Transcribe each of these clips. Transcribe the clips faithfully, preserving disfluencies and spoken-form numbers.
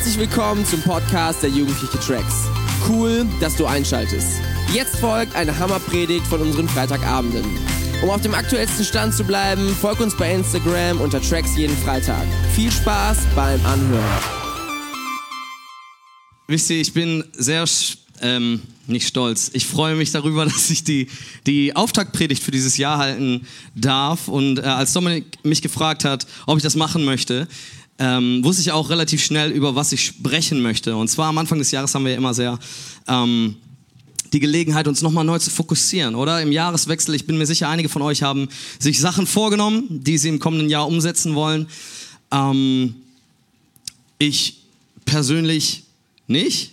Herzlich willkommen zum Podcast der Jugendliche Tracks. Cool, dass du einschaltest. Jetzt folgt eine Hammerpredigt von unseren Freitagabenden. Um auf dem aktuellsten Stand zu bleiben, folg uns bei Instagram unter Tracks jeden Freitag. Viel Spaß beim Anhören. Wisst ihr, ich bin sehr, ähm, nicht stolz. Ich freue mich darüber, dass ich die, die Auftaktpredigt für dieses Jahr halten darf. Und äh, als Dominik mich gefragt hat, ob ich das machen möchte, ähm, wusste ich auch relativ schnell, über was ich sprechen möchte. Und zwar am Anfang des Jahres haben wir ja immer sehr ähm, die Gelegenheit, uns nochmal neu zu fokussieren, oder? Im Jahreswechsel, ich bin mir sicher, einige von euch haben sich Sachen vorgenommen, die sie im kommenden Jahr umsetzen wollen. Ähm, ich persönlich nicht.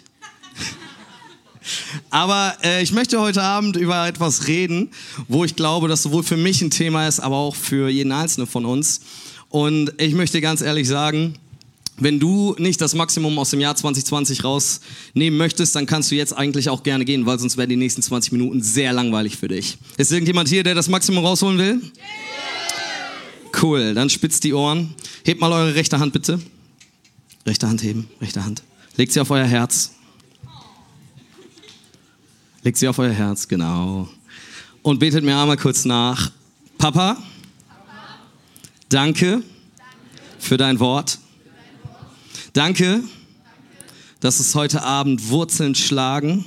Aber äh, ich möchte heute Abend über etwas reden, wo ich glaube, dass sowohl für mich ein Thema ist, aber auch für jeden Einzelnen von uns. Und ich möchte ganz ehrlich sagen, wenn du nicht das Maximum aus dem Jahr zwanzig zwanzig rausnehmen möchtest, dann kannst du jetzt eigentlich auch gerne gehen, weil sonst werden die nächsten zwanzig Minuten sehr langweilig für dich. Ist irgendjemand hier, der das Maximum rausholen will? Cool, dann spitzt die Ohren. Hebt mal eure rechte Hand bitte. Rechte Hand heben, rechte Hand. Legt sie auf euer Herz. Legt sie auf euer Herz, genau. Und betet mir einmal kurz nach. Papa, danke für dein Wort. Danke, dass es heute Abend Wurzeln schlagen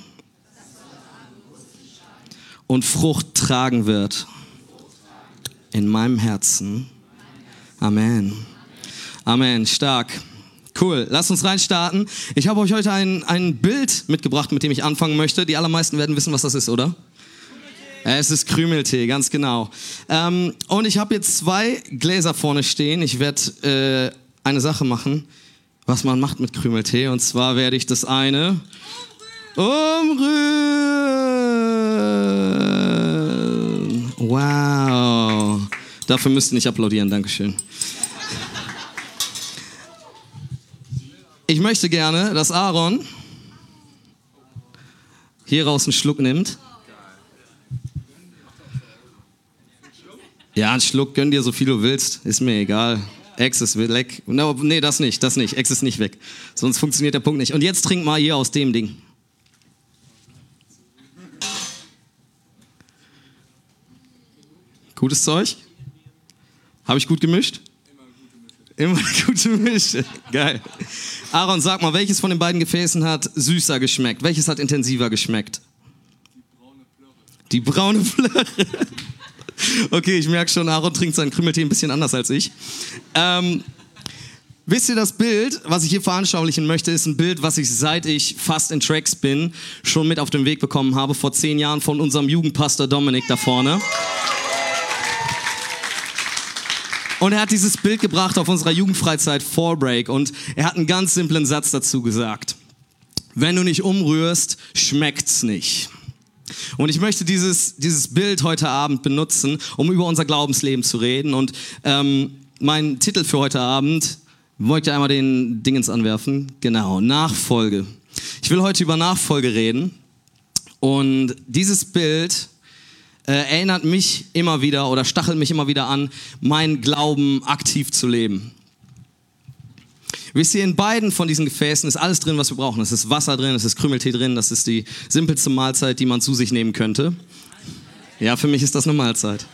und Frucht tragen wird in meinem Herzen. Amen. Amen. Stark. Cool. Lasst uns reinstarten. Ich habe euch heute ein, ein Bild mitgebracht, mit dem ich anfangen möchte. Die allermeisten werden wissen, was das ist, oder? Es ist Krümeltee, ganz genau. Ähm, und ich habe jetzt zwei Gläser vorne stehen. Ich werde äh, eine Sache machen, was man macht mit Krümeltee. Und zwar werde ich das eine umrühren. Wow. Dafür müsst ihr nicht applaudieren, Dankeschön. Ich möchte gerne, dass Aaron hier raus einen Schluck nimmt. Ja, einen Schluck, gönn dir so viel du willst, ist mir egal. Ex ist weg. No, nee, das nicht, das nicht. Ex ist nicht weg. Sonst funktioniert der Punkt nicht. Und jetzt trink mal hier aus dem Ding. Gutes Zeug? Habe ich gut gemischt? Immer eine gute Mische. Geil. Aaron, sag mal, welches von den beiden Gefäßen hat süßer geschmeckt? Welches hat intensiver geschmeckt? Die braune Plörre. Okay, ich merke schon, Aaron trinkt seinen Krümeltee ein bisschen anders als ich. Ähm, wisst ihr, das Bild, was ich hier veranschaulichen möchte, ist ein Bild, was ich, seit ich fast in Tracks bin, schon mit auf den Weg bekommen habe, vor zehn Jahren von unserem Jugendpastor Dominik da vorne. Und er hat dieses Bild gebracht auf unserer Jugendfreizeit Fall Break und er hat einen ganz simplen Satz dazu gesagt. Wenn du nicht umrührst, schmeckt's nicht. Und ich möchte dieses, dieses Bild heute Abend benutzen, um über unser Glaubensleben zu reden. Und ähm, mein Titel für heute Abend, wollt ihr einmal den Dingens anwerfen? Genau, Nachfolge. Ich will heute über Nachfolge reden. Und dieses Bild äh, erinnert mich immer wieder oder stachelt mich immer wieder an, meinen Glauben aktiv zu leben. Wisst ihr, in beiden von diesen Gefäßen ist alles drin, was wir brauchen. Es ist Wasser drin, es ist Krümeltee drin, das ist die simpelste Mahlzeit, die man zu sich nehmen könnte. Ja, für mich ist das eine Mahlzeit.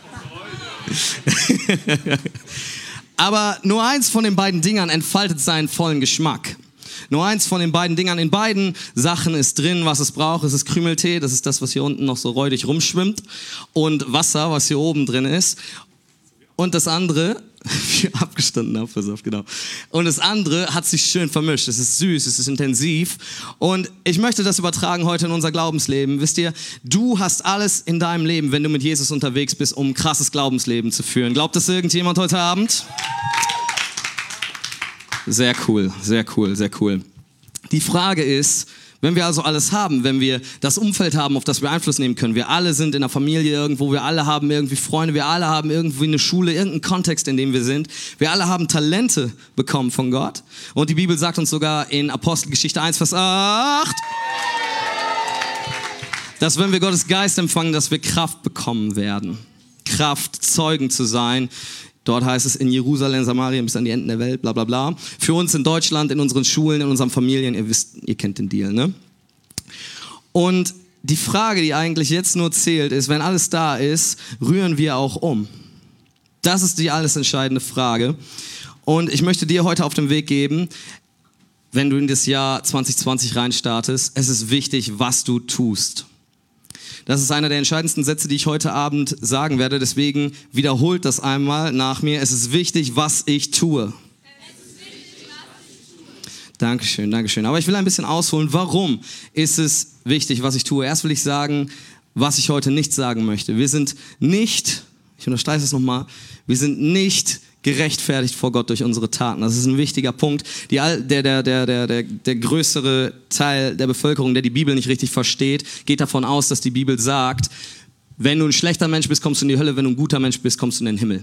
Aber nur eins von den beiden Dingern entfaltet seinen vollen Geschmack. Nur eins von den beiden Dingern, in beiden Sachen ist drin, was es braucht. Es ist Krümeltee, das ist das, was hier unten noch so räudig rumschwimmt. Und Wasser, was hier oben drin ist. Und das andere, abgestanden habe, pass auf, genau. Und das andere hat sich schön vermischt. Es ist süß, es ist intensiv. Und ich möchte das übertragen heute in unser Glaubensleben. Wisst ihr, du hast alles in deinem Leben, wenn du mit Jesus unterwegs bist, um ein krasses Glaubensleben zu führen. Glaubt das irgendjemand heute Abend? Sehr cool, sehr cool, sehr cool. Die Frage ist, wenn wir also alles haben, wenn wir das Umfeld haben, auf das wir Einfluss nehmen können, wir alle sind in der Familie irgendwo, wir alle haben irgendwie Freunde, wir alle haben irgendwie eine Schule, irgendeinen Kontext, in dem wir sind, wir alle haben Talente bekommen von Gott. Und die Bibel sagt uns sogar in Apostelgeschichte eins, Vers acht, dass wenn wir Gottes Geist empfangen, dass wir Kraft bekommen werden. Kraft, Zeugen zu sein, Dort heißt es in Jerusalem, Samarien bis an die Enden der Welt, bla bla bla. Für uns in Deutschland, in unseren Schulen, in unseren Familien, ihr wisst, ihr kennt den Deal, ne? Und die Frage, die eigentlich jetzt nur zählt, ist, wenn alles da ist, rühren wir auch um? Das ist die alles entscheidende Frage. Und ich möchte dir heute auf den Weg geben, wenn du in das Jahr zwanzig zwanzig reinstartest, es ist wichtig, was du tust. Das ist einer der entscheidendsten Sätze, die ich heute Abend sagen werde. Deswegen wiederholt das einmal nach mir. Es ist wichtig, was ich tue. Es ist wichtig, was ich tue. Dankeschön, Dankeschön. Aber ich will ein bisschen ausholen. Warum ist es wichtig, was ich tue? Erst will ich sagen, was ich heute nicht sagen möchte. Wir sind nicht, ich unterstreiche es nochmal, wir sind nicht gerechtfertigt vor Gott durch unsere Taten. Das ist ein wichtiger Punkt. Die, der, der, der, der, der, der größere Teil der Bevölkerung, der die Bibel nicht richtig versteht, geht davon aus, dass die Bibel sagt, wenn du ein schlechter Mensch bist, kommst du in die Hölle, wenn du ein guter Mensch bist, kommst du in den Himmel.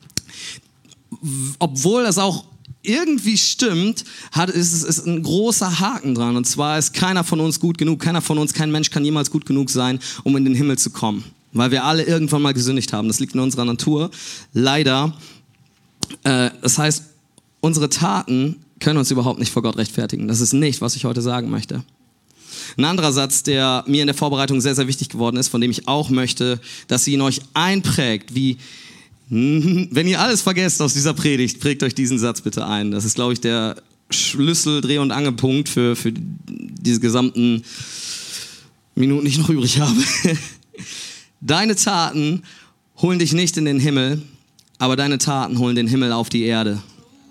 Obwohl das auch irgendwie stimmt, hat, ist es ist ein großer Haken dran. Und zwar ist keiner von uns gut genug, keiner von uns, kein Mensch kann jemals gut genug sein, um in den Himmel zu kommen. Weil wir alle irgendwann mal gesündigt haben. Das liegt in unserer Natur. Leider. Das heißt, unsere Taten können uns überhaupt nicht vor Gott rechtfertigen. Das ist nicht, was ich heute sagen möchte. Ein anderer Satz, der mir in der Vorbereitung sehr, sehr wichtig geworden ist, von dem ich auch möchte, dass sie in euch einprägt, wie, wenn ihr alles vergesst aus dieser Predigt, prägt euch diesen Satz bitte ein. Das ist, glaube ich, der Schlüssel, Dreh- und Angelpunkt für, für diese gesamten Minuten, die ich noch übrig habe. Deine Taten holen dich nicht in den Himmel, aber deine Taten holen den Himmel auf die Erde.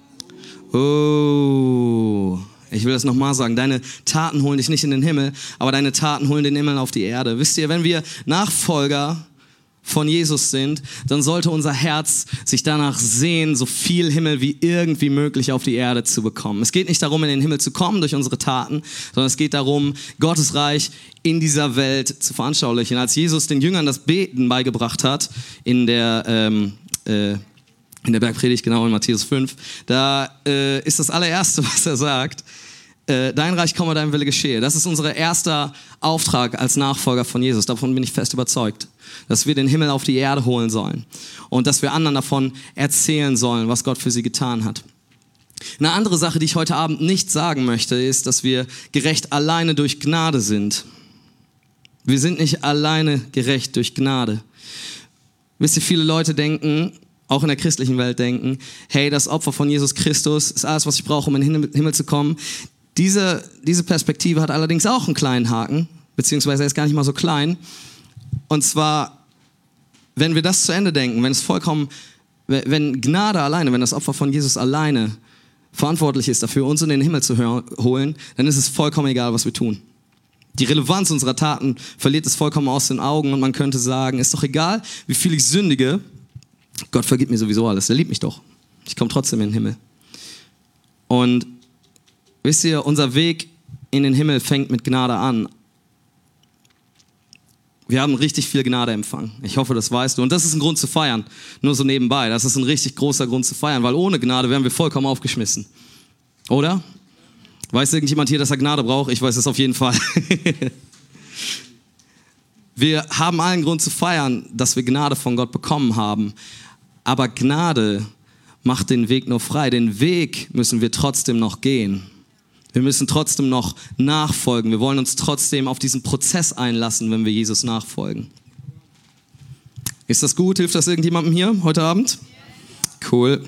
Oh, ich will das nochmal sagen. Deine Taten holen dich nicht in den Himmel, aber deine Taten holen den Himmel auf die Erde. Wisst ihr, wenn wir Nachfolger von Jesus sind, dann sollte unser Herz sich danach sehen, so viel Himmel wie irgendwie möglich auf die Erde zu bekommen. Es geht nicht darum, in den Himmel zu kommen durch unsere Taten, sondern es geht darum, Gottes Reich in dieser Welt zu veranschaulichen. Als Jesus den Jüngern das Beten beigebracht hat, in der ähm, in der Bergpredigt, genau in Matthäus fünf, da äh, ist das allererste, was er sagt, äh, dein Reich komme, dein Wille geschehe. Das ist unser erster Auftrag als Nachfolger von Jesus. Davon bin ich fest überzeugt, dass wir den Himmel auf die Erde holen sollen und dass wir anderen davon erzählen sollen, was Gott für sie getan hat. Eine andere Sache, die ich heute Abend nicht sagen möchte, ist, dass wir gerecht alleine durch Gnade sind. Wir sind nicht alleine gerecht durch Gnade. Wisst ihr, viele Leute denken, auch in der christlichen Welt denken, hey, das Opfer von Jesus Christus ist alles, was ich brauche, um in den Himmel zu kommen. Diese, diese Perspektive hat allerdings auch einen kleinen Haken, beziehungsweise er ist gar nicht mal so klein. Und zwar, wenn wir das zu Ende denken, wenn es vollkommen, wenn Gnade alleine, wenn das Opfer von Jesus alleine verantwortlich ist dafür, uns in den Himmel zu holen, dann ist es vollkommen egal, was wir tun. Die Relevanz unserer Taten verliert es vollkommen aus den Augen und man könnte sagen, ist doch egal, wie viel ich sündige, Gott vergibt mir sowieso alles, er liebt mich doch. Ich komme trotzdem in den Himmel. Und wisst ihr, unser Weg in den Himmel fängt mit Gnade an. Wir haben richtig viel Gnade empfangen. Ich hoffe, das weißt du. Und das ist ein Grund zu feiern. Nur so nebenbei. Das ist ein richtig großer Grund zu feiern, weil ohne Gnade wären wir vollkommen aufgeschmissen. Oder? Weiß irgendjemand hier, dass er Gnade braucht? Ich weiß es auf jeden Fall. Wir haben allen Grund zu feiern, dass wir Gnade von Gott bekommen haben. Aber Gnade macht den Weg nur frei. Den Weg müssen wir trotzdem noch gehen. Wir müssen trotzdem noch nachfolgen. Wir wollen uns trotzdem auf diesen Prozess einlassen, wenn wir Jesus nachfolgen. Ist das gut? Hilft das irgendjemandem hier heute Abend? Cool.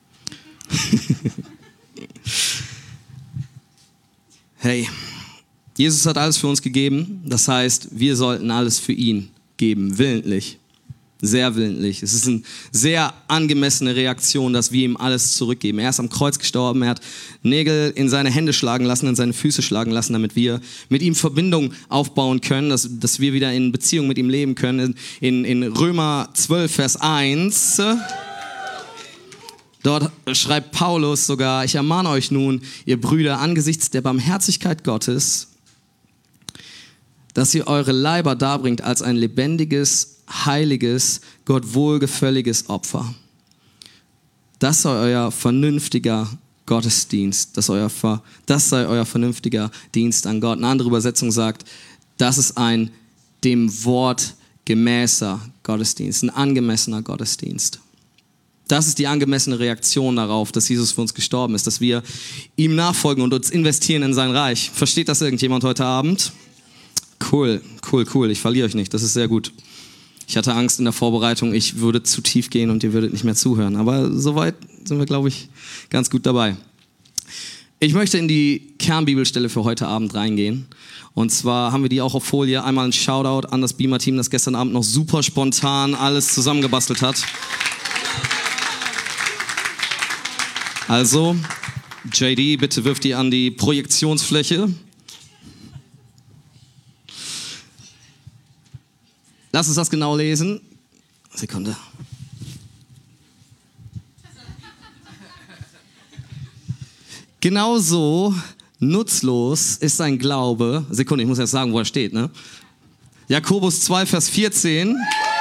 Hey, Jesus hat alles für uns gegeben. Das heißt, wir sollten alles für ihn geben, willentlich. Sehr willentlich. Es ist eine sehr angemessene Reaktion, dass wir ihm alles zurückgeben. Er ist am Kreuz gestorben, er hat Nägel in seine Hände schlagen lassen, in seine Füße schlagen lassen, damit wir mit ihm Verbindung aufbauen können, dass, dass wir wieder in Beziehung mit ihm leben können. In, in Römer zwölf, Vers eins, dort schreibt Paulus sogar, ich ermahne euch nun, ihr Brüder, angesichts der Barmherzigkeit Gottes, dass ihr eure Leiber darbringt als ein lebendiges, heiliges, Gott wohlgefälliges Opfer. Das sei euer vernünftiger Gottesdienst. Das, euer, das sei euer vernünftiger Dienst an Gott. Eine andere Übersetzung sagt, das ist ein dem Wort gemäßer Gottesdienst, ein angemessener Gottesdienst. Das ist die angemessene Reaktion darauf, dass Jesus für uns gestorben ist, dass wir ihm nachfolgen und uns investieren in sein Reich. Versteht das irgendjemand heute Abend? Cool, cool, cool. Ich verliere euch nicht, das ist sehr gut. Ich hatte Angst in der Vorbereitung, ich würde zu tief gehen und ihr würdet nicht mehr zuhören. Aber soweit sind wir, glaube ich, ganz gut dabei. Ich möchte in die Kernbibelstelle für heute Abend reingehen. Und zwar haben wir die auch auf Folie. Einmal ein Shoutout an das Beamer-Team, das gestern Abend noch super spontan alles zusammengebastelt hat. Also, J D, bitte wirf die an die Projektionsfläche. Lass uns das genau lesen. Sekunde. Genauso nutzlos ist sein Glaube. Sekunde, ich muss jetzt sagen, wo er steht, ne? Jakobus zwei, Vers vierzehn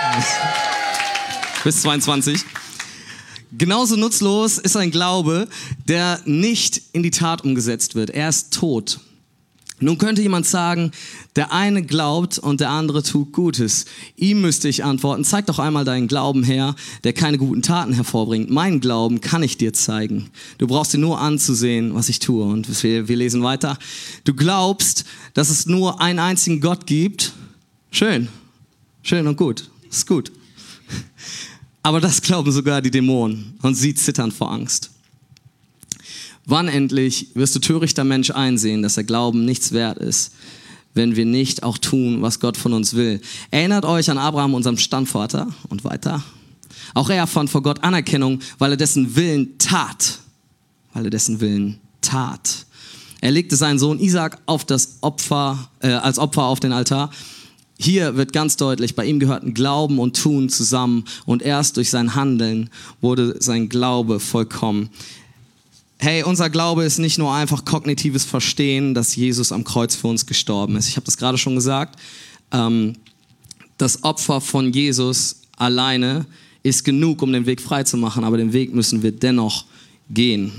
bis zweiundzwanzig. Genauso nutzlos ist ein Glaube, der nicht in die Tat umgesetzt wird. Er ist tot. Nun könnte jemand sagen, der eine glaubt und der andere tut Gutes. Ihm müsste ich antworten, zeig doch einmal deinen Glauben her, der keine guten Taten hervorbringt. Meinen Glauben kann ich dir zeigen. Du brauchst dir nur anzusehen, was ich tue. Und wir, wir lesen weiter. Du glaubst, dass es nur einen einzigen Gott gibt. Schön, schön und gut, ist gut. Aber das glauben sogar die Dämonen und sie zittern vor Angst. Wann endlich wirst du, törichter Mensch, einsehen, dass der Glauben nichts wert ist, wenn wir nicht auch tun, was Gott von uns will? Erinnert euch an Abraham, unserem Stammvater, und weiter. Auch er fand vor Gott Anerkennung, weil er dessen Willen tat. Weil er dessen Willen tat. Er legte seinen Sohn Isaak auf das Opfer, äh, als Opfer auf den Altar. Hier wird ganz deutlich, bei ihm gehörten Glauben und Tun zusammen und erst durch sein Handeln wurde sein Glaube vollkommen. Hey, unser Glaube ist nicht nur einfach kognitives Verstehen, dass Jesus am Kreuz für uns gestorben ist. Ich habe das gerade schon gesagt. Ähm, das Opfer von Jesus alleine ist genug, um den Weg frei zu machen, aber den Weg müssen wir dennoch gehen.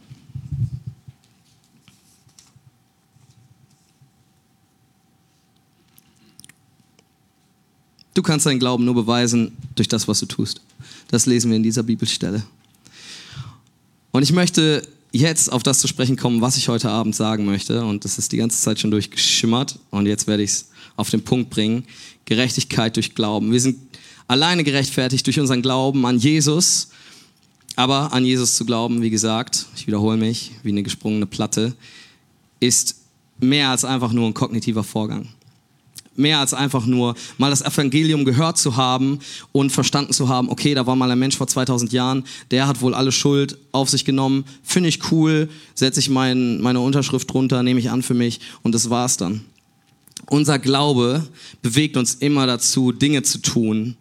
Du kannst deinen Glauben nur beweisen durch das, was du tust. Das lesen wir in dieser Bibelstelle. Und ich möchte jetzt auf das zu sprechen kommen, was ich heute Abend sagen möchte. Und das ist die ganze Zeit schon durchgeschimmert. Und jetzt werde ich es auf den Punkt bringen. Gerechtigkeit durch Glauben. Wir sind alleine gerechtfertigt durch unseren Glauben an Jesus. Aber an Jesus zu glauben, wie gesagt, ich wiederhole mich, wie eine gesprungene Platte, ist mehr als einfach nur ein kognitiver Vorgang. Mehr als einfach nur mal das Evangelium gehört zu haben und verstanden zu haben, okay, da war mal ein Mensch vor zweitausend Jahren, der hat wohl alle Schuld auf sich genommen, finde ich cool, setze ich mein, meine Unterschrift drunter, nehme ich an für mich und das war's dann. Unser Glaube bewegt uns immer dazu, Dinge zu tun.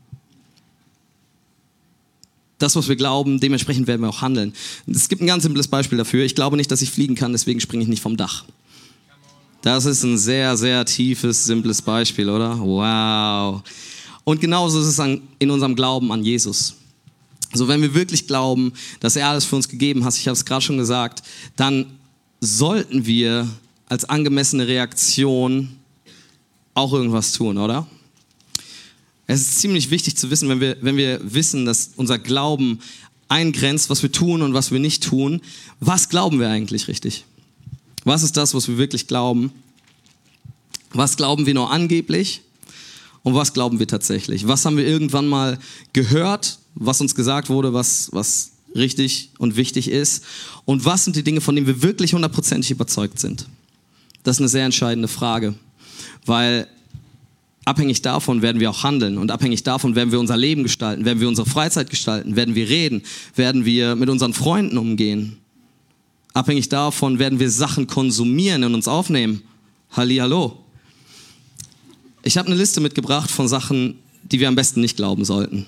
Das, was wir glauben, dementsprechend werden wir auch handeln. Es gibt ein ganz simples Beispiel dafür. Ich glaube nicht, dass ich fliegen kann, deswegen springe ich nicht vom Dach. Das ist ein sehr, sehr tiefes, simples Beispiel, oder? Wow. Und genauso ist es an, in unserem Glauben an Jesus. So, wenn wir wirklich glauben, dass er alles für uns gegeben hat, ich habe es gerade schon gesagt, dann sollten wir als angemessene Reaktion auch irgendwas tun, oder? Es ist ziemlich wichtig zu wissen, wenn wir, wenn wir wissen, dass unser Glauben eingrenzt, was wir tun und was wir nicht tun, was glauben wir eigentlich richtig? Was ist das, was wir wirklich glauben? Was glauben wir nur angeblich? Und was glauben wir tatsächlich? Was haben wir irgendwann mal gehört, was uns gesagt wurde, was, was richtig und wichtig ist? Und was sind die Dinge, von denen wir wirklich hundertprozentig überzeugt sind? Das ist eine sehr entscheidende Frage, weil abhängig davon werden wir auch handeln und abhängig davon werden wir unser Leben gestalten, werden wir unsere Freizeit gestalten, werden wir reden, werden wir mit unseren Freunden umgehen. Abhängig davon werden wir Sachen konsumieren und uns aufnehmen. Hallihallo. Ich habe eine Liste mitgebracht von Sachen, die wir am besten nicht glauben sollten.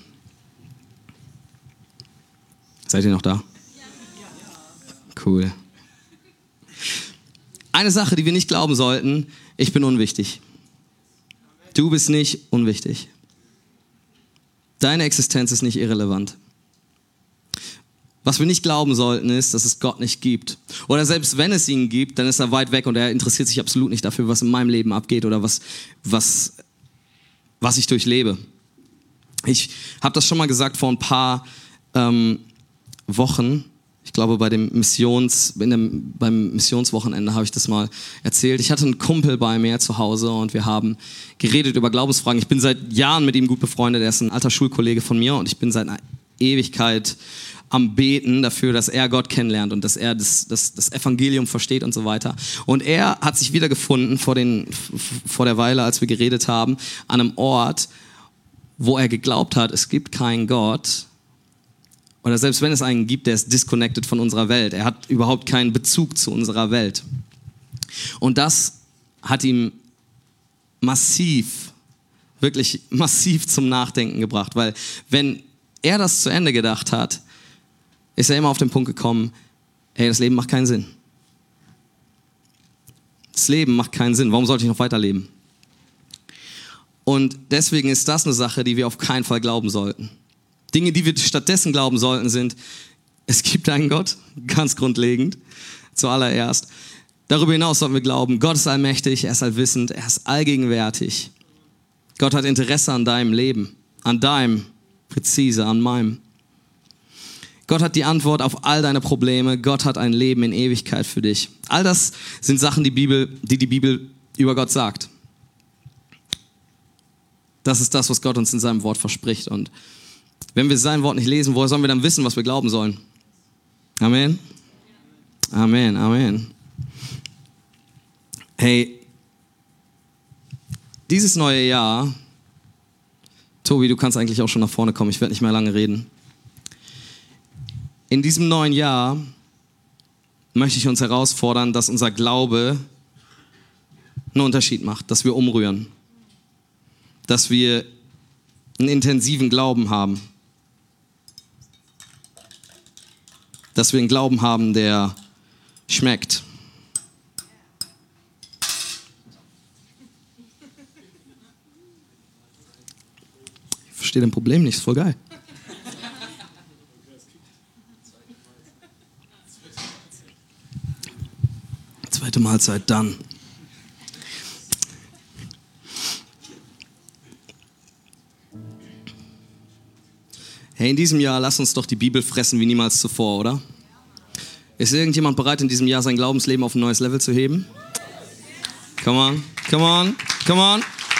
Seid ihr noch da? Cool. Eine Sache, die wir nicht glauben sollten: Ich bin unwichtig. Du bist nicht unwichtig. Deine Existenz ist nicht irrelevant. Was wir nicht glauben sollten, ist, dass es Gott nicht gibt. Oder selbst wenn es ihn gibt, dann ist er weit weg und er interessiert sich absolut nicht dafür, was in meinem Leben abgeht oder was, was, was ich durchlebe. Ich habe das schon mal gesagt vor ein paar, ähm, Wochen, ich glaube bei dem Missions, in dem, beim Missionswochenende habe ich das mal erzählt. Ich hatte einen Kumpel bei mir zu Hause und wir haben geredet über Glaubensfragen. Ich bin seit Jahren mit ihm gut befreundet. Er ist ein alter Schulkollege von mir und ich bin seit einer Ewigkeit am Beten dafür, dass er Gott kennenlernt und dass er das, das, das Evangelium versteht und so weiter. Und er hat sich wiedergefunden vor, den, vor der Weile, als wir geredet haben, an einem Ort, wo er geglaubt hat, es gibt keinen Gott. Oder selbst wenn es einen gibt, der ist disconnected von unserer Welt. Er hat überhaupt keinen Bezug zu unserer Welt. Und das hat ihm massiv, wirklich massiv zum Nachdenken gebracht. Weil wenn er das zu Ende gedacht hat, ist er immer auf den Punkt gekommen, ey, das Leben macht keinen Sinn. Das Leben macht keinen Sinn. Warum sollte ich noch weiterleben? Und deswegen ist das eine Sache, die wir auf keinen Fall glauben sollten. Dinge, die wir stattdessen glauben sollten, sind, es gibt einen Gott, ganz grundlegend, zuallererst. Darüber hinaus sollten wir glauben, Gott ist allmächtig, er ist allwissend, er ist allgegenwärtig. Gott hat Interesse an deinem Leben, an deinem, präzise, an meinem. Gott hat die Antwort auf all deine Probleme. Gott hat ein Leben in Ewigkeit für dich. All das sind Sachen, die, Bibel, die die Bibel über Gott sagt. Das ist das, was Gott uns in seinem Wort verspricht. Und wenn wir sein Wort nicht lesen, woher sollen wir dann wissen, was wir glauben sollen? Amen. Amen, Amen. Hey, dieses neue Jahr, Tobi, du kannst eigentlich auch schon nach vorne kommen, ich werde nicht mehr lange reden. In diesem neuen Jahr möchte ich uns herausfordern, dass unser Glaube einen Unterschied macht, dass wir umrühren, dass wir einen intensiven Glauben haben, dass wir einen Glauben haben, der schmeckt. Ich verstehe dein Problem nicht, ist voll geil. Zweite Mahlzeit, dann. Hey, in diesem Jahr lass uns doch die Bibel fressen wie niemals zuvor, oder? Ist irgendjemand bereit, in diesem Jahr sein Glaubensleben auf ein neues Level zu heben? Come on, come on, come on.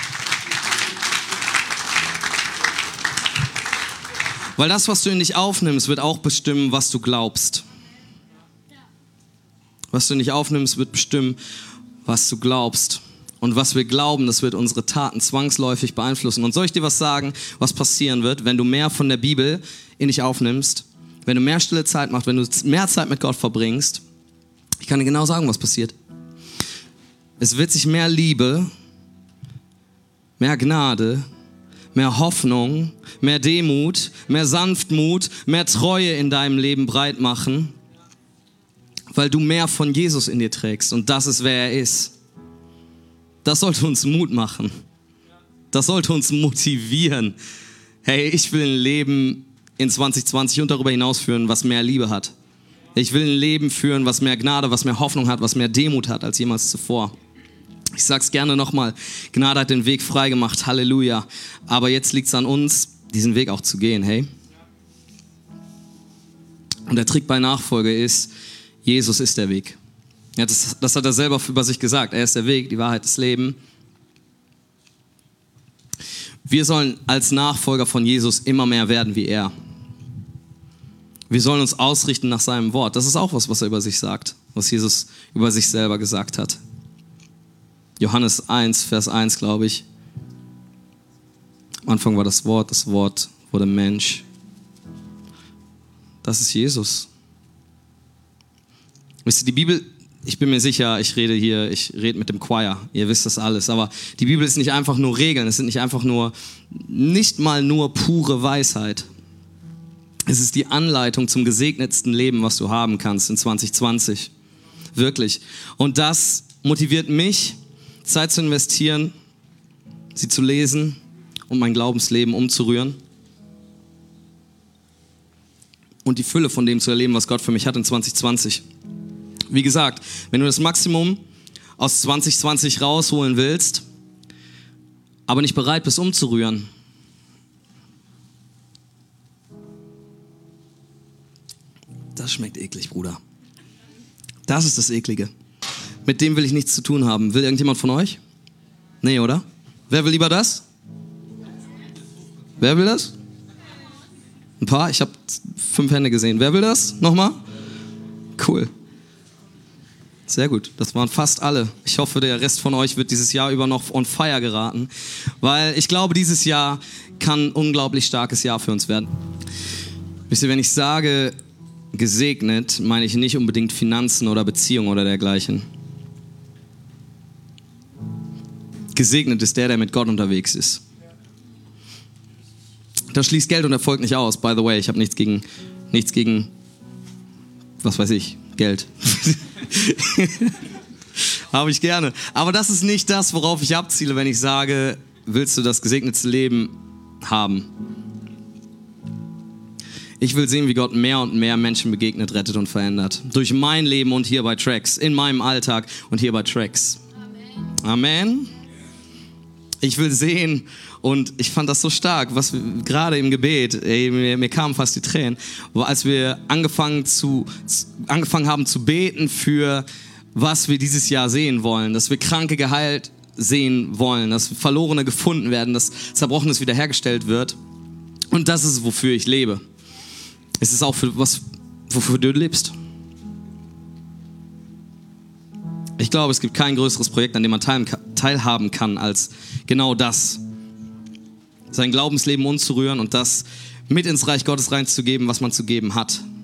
Weil das, was du in dich aufnimmst, wird auch bestimmen, was du glaubst. Was du nicht aufnimmst, wird bestimmen, was du glaubst. Und was wir glauben, das wird unsere Taten zwangsläufig beeinflussen. Und soll ich dir was sagen, was passieren wird, wenn du mehr von der Bibel in dich aufnimmst, wenn du mehr stille Zeit machst, wenn du mehr Zeit mit Gott verbringst? Ich kann dir genau sagen, was passiert. Es wird sich mehr Liebe, mehr Gnade, mehr Hoffnung, mehr Demut, mehr Sanftmut, mehr Treue in deinem Leben breit machen, weil du mehr von Jesus in dir trägst und das ist, wer er ist. Das sollte uns Mut machen. Das sollte uns motivieren. Hey, ich will ein Leben in zwanzig zwanzig und darüber hinaus führen, was mehr Liebe hat. Ich will ein Leben führen, was mehr Gnade, was mehr Hoffnung hat, was mehr Demut hat als jemals zuvor. Ich sag's gerne nochmal, Gnade hat den Weg frei gemacht, Halleluja. Aber jetzt liegt's an uns, diesen Weg auch zu gehen, hey. Und der Trick bei Nachfolge ist, Jesus ist der Weg. Ja, das, das hat er selber über sich gesagt. Er ist der Weg, die Wahrheit, das Leben. Wir sollen als Nachfolger von Jesus immer mehr werden wie er. Wir sollen uns ausrichten nach seinem Wort. Das ist auch was, was er über sich sagt, was Jesus über sich selber gesagt hat. Johannes eins, Vers eins, glaube ich. Am Anfang war das Wort, das Wort wurde Mensch. Das ist Jesus. Wisst ihr, die Bibel, ich bin mir sicher, ich rede hier, ich rede mit dem Choir, ihr wisst das alles, aber die Bibel ist nicht einfach nur Regeln, es sind nicht einfach nur, nicht mal nur pure Weisheit. Es ist die Anleitung zum gesegnetsten Leben, was du haben kannst in zwanzig zwanzig. Wirklich. Und das motiviert mich, Zeit zu investieren, sie zu lesen und mein Glaubensleben umzurühren. Und die Fülle von dem zu erleben, was Gott für mich hat in zwanzig zwanzig. Wie gesagt, wenn du das Maximum aus zwanzig zwanzig rausholen willst, aber nicht bereit bist umzurühren, Das schmeckt eklig, Bruder. Das ist das Eklige. Mit dem will ich nichts zu tun haben. Will irgendjemand von euch? Nee, oder? Wer will lieber das? Wer will das? Ein paar? Ich habe fünf Hände gesehen. Wer will das? Nochmal? Cool. Sehr gut. Das waren fast alle. Ich hoffe, der Rest von euch wird dieses Jahr über noch on fire geraten, weil ich glaube, dieses Jahr kann ein unglaublich starkes Jahr für uns werden. Wisst ihr, wenn ich sage gesegnet, meine ich nicht unbedingt Finanzen oder Beziehungen oder dergleichen. Gesegnet ist der, der mit Gott unterwegs ist. Das schließt Geld und Erfolg nicht aus. By the way, ich habe nichts gegen, nichts gegen, was weiß ich, Geld. Habe ich gerne. Aber das ist nicht das, worauf ich abziele, wenn ich sage, willst du das gesegnete Leben haben? Ich will sehen, wie Gott mehr und mehr Menschen begegnet, rettet und verändert. Durch mein Leben und hier bei Tracks, in meinem Alltag und hier bei Tracks. Amen. Amen. Ich will sehen, und ich fand das so stark, was wir, gerade im Gebet, ey, mir, mir kamen fast die Tränen, als wir angefangen, zu, angefangen haben zu beten für was wir dieses Jahr sehen wollen, dass wir Kranke geheilt sehen wollen, dass Verlorene gefunden werden, dass Zerbrochenes wiederhergestellt wird. Und das ist, wofür ich lebe. Es ist auch für was, wofür du lebst. Ich glaube, es gibt kein größeres Projekt, an dem man teilhaben kann, als genau das. Sein Glaubensleben umzurühren und das mit ins Reich Gottes reinzugeben, was man zu geben hat.